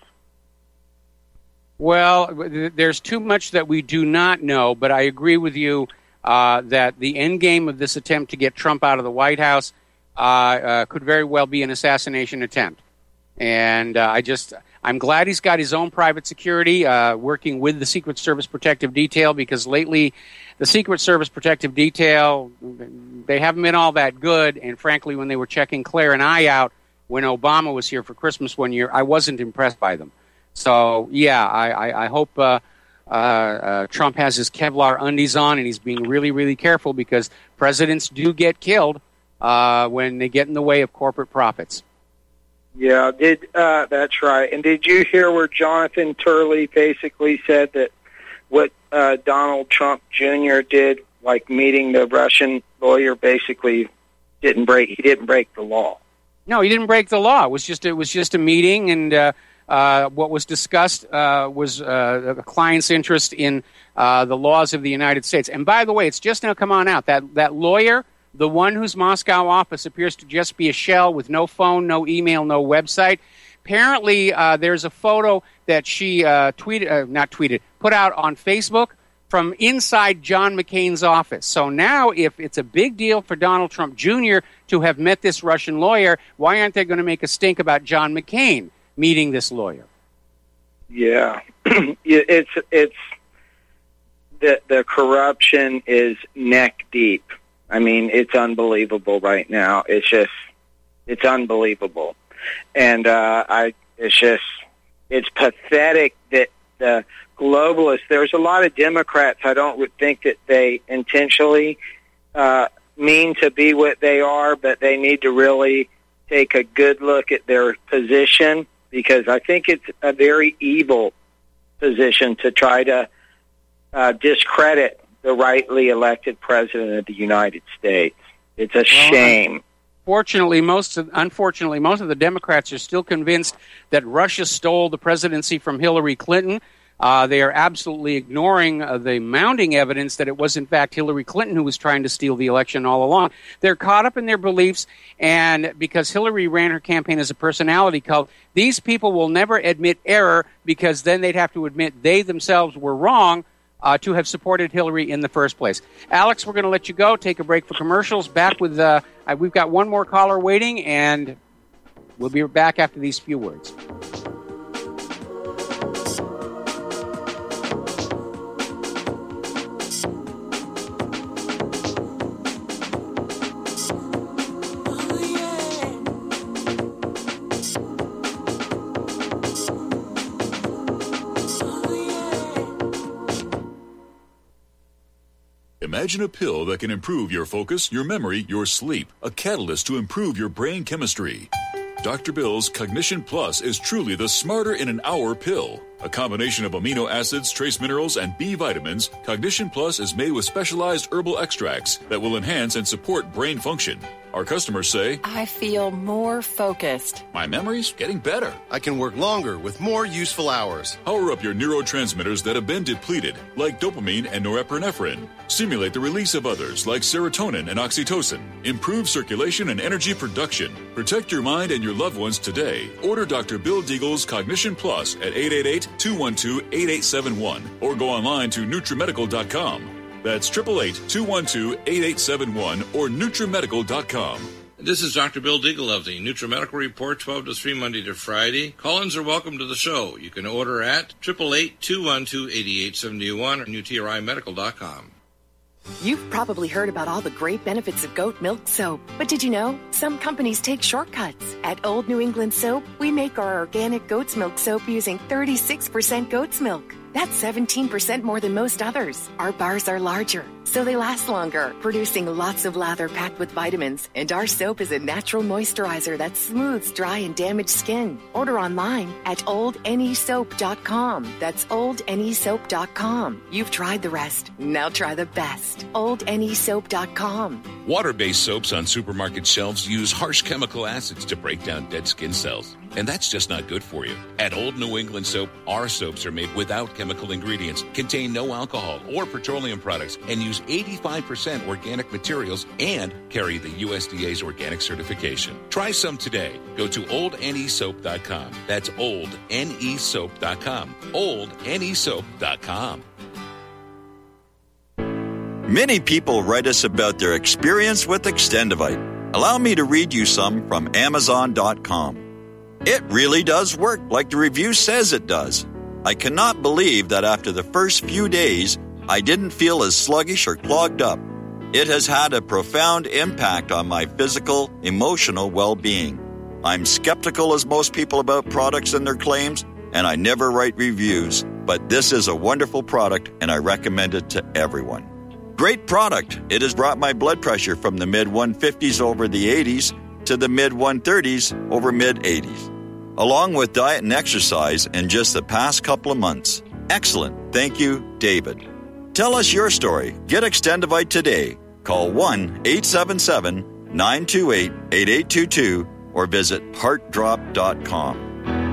Well, there's too much that we do not know, but I agree with you that the end game of this attempt to get Trump out of the White House could very well be an assassination attempt. And I'm glad he's got his own private security working with the Secret Service Protective Detail, because lately the Secret Service Protective Detail, they haven't been all that good. And frankly, when they were checking Claire and I out when Obama was here for Christmas one year, I wasn't impressed by them. So, yeah, I hope Trump has his Kevlar undies on and he's being really, really careful, because presidents do get killed when they get in the way of corporate profits. Yeah, that's right. And did you hear where Jonathan Turley basically said that what Donald Trump Jr. did, like meeting the Russian lawyer, basically he didn't break the law? No, he didn't break the law. It was just a meeting, and what was discussed was the client's interest in the laws of the United States. And by the way, it's just now come on out that lawyer, the one whose Moscow office appears to just be a shell with no phone, no email, no website. Apparently, there's a photo that she put out on Facebook from inside John McCain's office. So now if it's a big deal for Donald Trump Jr. to have met this Russian lawyer, why aren't they going to make a stink about John McCain meeting this lawyer? Yeah. It's the corruption is neck deep. I mean, it's unbelievable right now. It's unbelievable. And it's pathetic that the globalists, there's a lot of Democrats, I don't think that they intentionally mean to be what they are, but they need to really take a good look at their position, because I think it's a very evil position to try to discredit the rightly elected president of the United States. It's a shame. Unfortunately, most of the Democrats are still convinced that Russia stole the presidency from Hillary Clinton. They are absolutely ignoring the mounting evidence that it was, in fact, Hillary Clinton who was trying to steal the election all along. They're caught up in their beliefs, and because Hillary ran her campaign as a personality cult, these people will never admit error, because then they'd have to admit they themselves were wrong to have supported Hillary in the first place. Alex, we're going to let you go, take a break for commercials. Back with, we've got one more caller waiting, and we'll be back after these few words. Imagine a pill that can improve your focus, your memory, your sleep. A catalyst to improve your brain chemistry. Dr. Bill's Cognition Plus is truly the smarter in an hour pill. A combination of amino acids, trace minerals, and B vitamins, Cognition Plus is made with specialized herbal extracts that will enhance and support brain function. Our customers say, I feel more focused. My memory's getting better. I can work longer with more useful hours. Power up your neurotransmitters that have been depleted, like dopamine and norepinephrine. Stimulate the release of others, like serotonin and oxytocin. Improve circulation and energy production. Protect your mind and your loved ones today. Order Dr. Bill Deagle's Cognition Plus at 888-212-8871 or go online to NutriMedical.com. That's 888-212-8871 or NutriMedical.com. This is Dr. Bill Deagle of the NutriMedical Report, 12 to 3, Monday to Friday. Call-ins are welcome to the show. You can order at 888-212-8871 or NutriMedical.com. You've probably heard about all the great benefits of goat milk soap. But did you know some companies take shortcuts? At Old New England Soap, we make our organic goat's milk soap using 36% goat's milk. That's 17% more than most others. Our bars are larger, so they last longer, producing lots of lather packed with vitamins. And our soap is a natural moisturizer that smooths dry and damaged skin. Order online at oldnesoap.com. That's oldnesoap.com. You've tried the rest. Now try the best. oldnesoap.com. Water-based soaps on supermarket shelves use harsh chemical acids to break down dead skin cells. And that's just not good for you. At Old New England Soap, our soaps are made without chemical ingredients, contain no alcohol or petroleum products, and use 85% organic materials and carry the USDA's organic certification. Try some today. Go to oldnesoap.com. That's oldnesoap.com. oldnesoap.com. Many people write us about their experience with Extendivite. Allow me to read you some from Amazon.com. It really does work like the review says it does. I cannot believe that after the first few days, I didn't feel as sluggish or clogged up. It has had a profound impact on my physical, emotional well-being. I'm skeptical as most people about products and their claims, and I never write reviews, but this is a wonderful product, and I recommend it to everyone. Great product. It has brought my blood pressure from the mid-150s over the 80s to the mid-130s over mid-80s, along with diet and exercise in just the past couple of months. Excellent. Thank you, David. Tell us your story. Get Extendivite today. Call 1-877-928-8822 or visit heartdrop.com.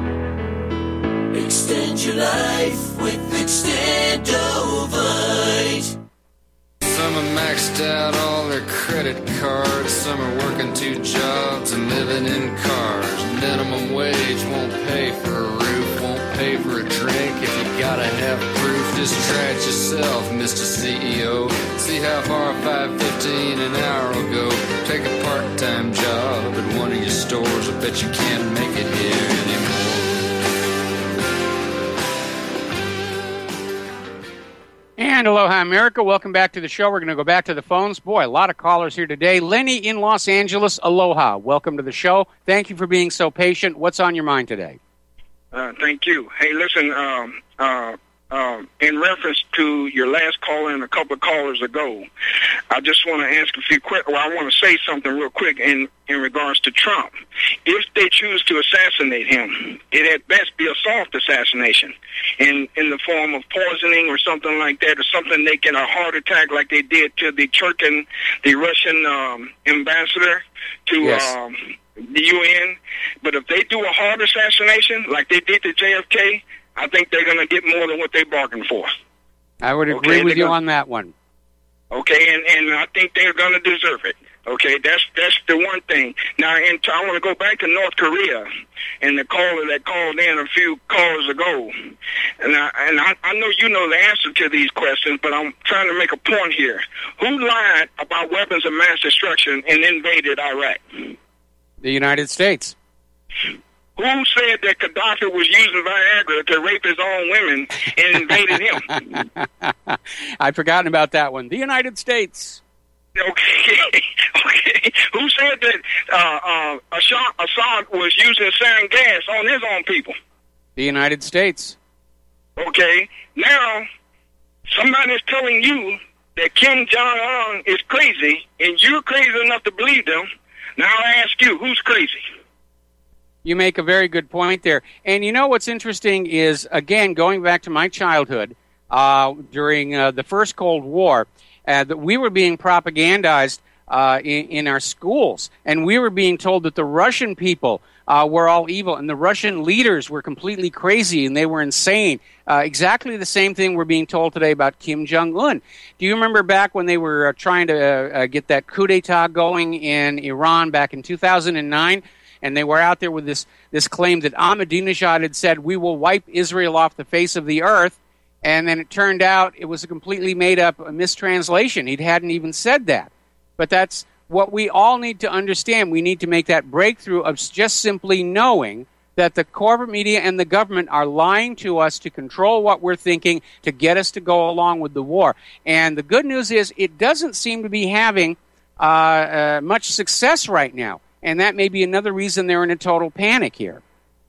Extend your life with Extendovite. Some are maxed out all their credit cards. Some are working 2 jobs and living in cars. Minimum wage won't pay for a roof, won't pay for a drink. If you gotta have proof, just try it yourself, Mr. CEO. See how far $5.15 an hour will go. Take a part-time job at one of your stores. I bet you can't make it here anymore. And aloha, America. Welcome back to the show. We're going to go back to the phones. Boy, a lot of callers here today. Lenny in Los Angeles, aloha. Welcome to the show. Thank you for being so patient. What's on your mind today? Thank you. Hey, listen, in reference to your last caller and a couple of callers ago, I just want to ask a few I want to say something real quick in regards to Trump. If they choose to assassinate him, it at best be a soft assassination in the form of poisoning or something like that, or something a heart attack like they did to the Russian ambassador to the UN. But if they do a hard assassination like they did to JFK, I think they're going to get more than what they bargained for. I would agree with you on that one. Okay, and I think they're going to deserve it. Okay, that's the one thing. Now, I want to go back to North Korea and the caller that called in a few callers ago. And I know you know the answer to these questions, but I'm trying to make a point here. Who lied about weapons of mass destruction and invaded Iraq? The United States. Who said that Gaddafi was using Viagra to rape his own women and invaded him? I'd forgotten about that one. The United States. Okay. Who said that Assad was using sarin gas on his own people? The United States. Okay. Now, somebody's telling you that Kim Jong-un is crazy, and you're crazy enough to believe them. Now I ask you, who's crazy? You make a very good point there. And you know what's interesting is, again, going back to my childhood, during the first Cold War, that we were being propagandized in our schools, and we were being told that the Russian people were all evil, and the Russian leaders were completely crazy, and they were insane. Exactly the same thing we're being told today about Kim Jong-un. Do you remember back when they were trying to get that coup d'etat going in Iran back in 2009? And they were out there with this claim that Ahmadinejad had said, we will wipe Israel off the face of the earth. And then it turned out it was a completely made-up mistranslation. He hadn't even said that. But that's what we all need to understand. We need to make that breakthrough of just simply knowing that the corporate media and the government are lying to us to control what we're thinking, to get us to go along with the war. And the good news is it doesn't seem to be having much success right now. And that may be another reason they're in a total panic here.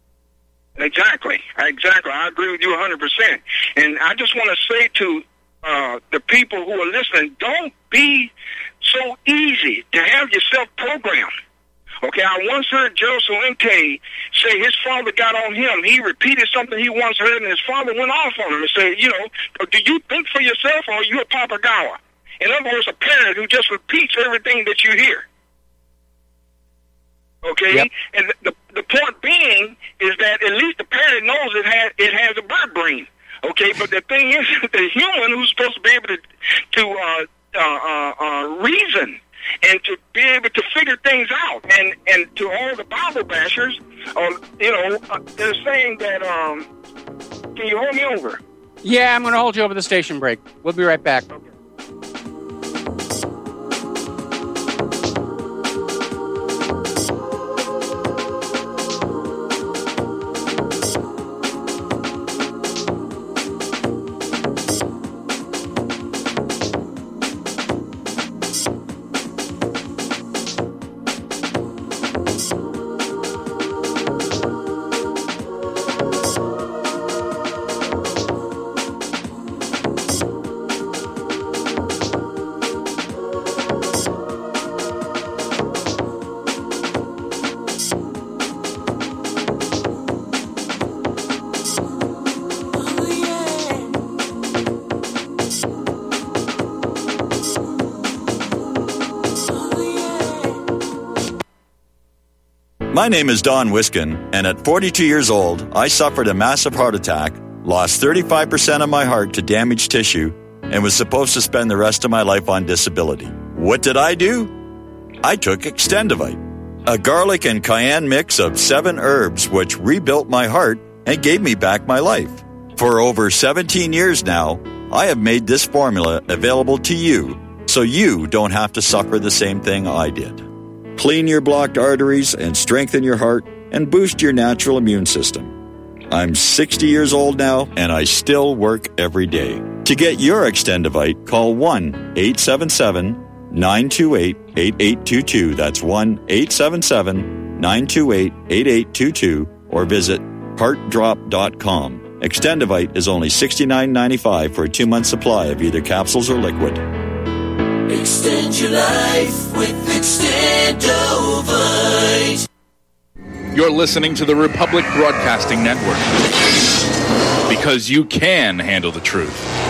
Exactly. I agree with you 100%. And I just want to say to the people who are listening, don't be so easy to have yourself programmed. Okay, I once heard Joe Salente say his father got on him. He repeated something he once heard, and his father went off on him and said, do you think for yourself, or are you a papagawa? In other words, a parent who just repeats everything that you hear. Okay, yep. And the point being is that at least the parent knows it has a bird brain. Okay, but the thing is, the human who's supposed to be able to reason and to be able to figure things out, and to all the Bible bashers, they're saying that. Can you hold me over? Yeah, I'm going to hold you over the station break. We'll be right back. Okay. My name is Don Wiskin, and at 42 years old, I suffered a massive heart attack, lost 35% of my heart to damaged tissue, and was supposed to spend the rest of my life on disability. What did I do? I took Extendivite, a garlic and cayenne mix of 7 herbs which rebuilt my heart and gave me back my life. For over 17 years now, I have made this formula available to you so you don't have to suffer the same thing I did. Clean your blocked arteries and strengthen your heart and boost your natural immune system. I'm 60 years old now, and I still work every day. To get your Extendivite, call 1-877-928-8822. That's 1-877-928-8822, or visit heartdrop.com. Extendivite is only $69.95 for a 2-month supply of either capsules or liquid. Extend your life with Extendovite. You're listening to the Republic Broadcasting Network, because you can handle the truth.